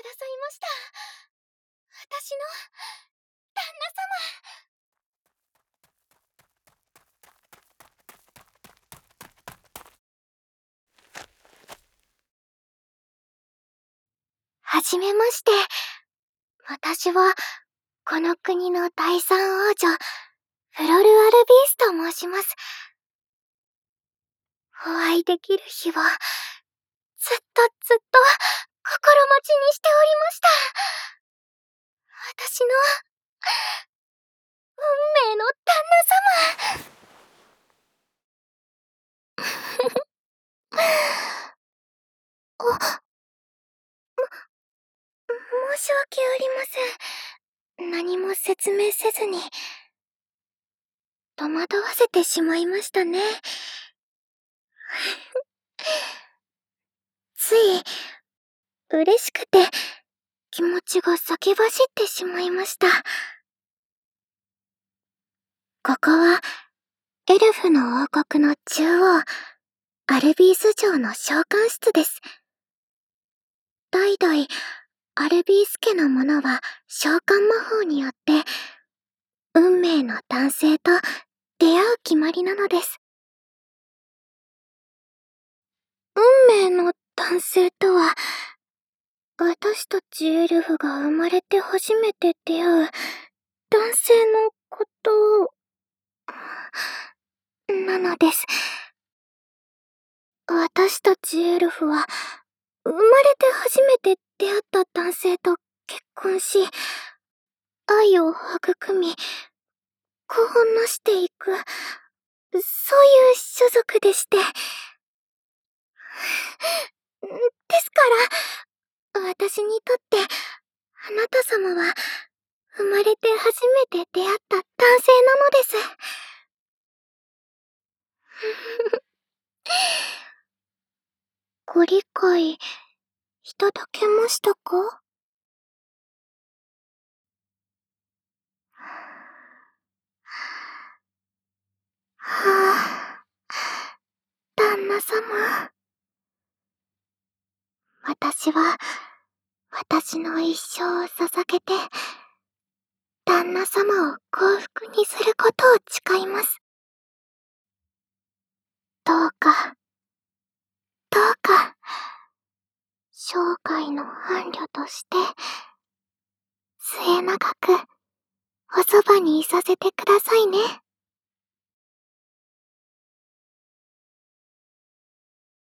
ださいました。私の旦那様。はじめまして。私は、この国の第三王女、フロル・アルビースと申します。お会いできる日を、ずっと心待ちにしておりました。私の、運命の旦那様。申し訳ありません。何も説明せずに、戸惑わせてしまいましたね。つい、嬉しくて、気持ちが先走ってしまいました。ここは、エルフの王国の中央、アルビース城の召喚室です。代々、アルビース家の者は召喚魔法によって、運命の男性と出会う決まりなのです。運命の男性とは、私たちエルフが生まれて初めて出会う男性のことなのです。私たちエルフは、生まれて初めて出会った男性と結婚し、愛を育み、子をなしていく、そういう種族でして。ですから、私にとって、あなた様は、生まれて初めて出会った男性なのです。ご理解、いただけましたか？はぁ、旦那様。私は、私の一生を捧げて、旦那様を幸福にすることを誓います。どうか、どうか、生涯の伴侶として、末永く、おそばにいさせてくださいね。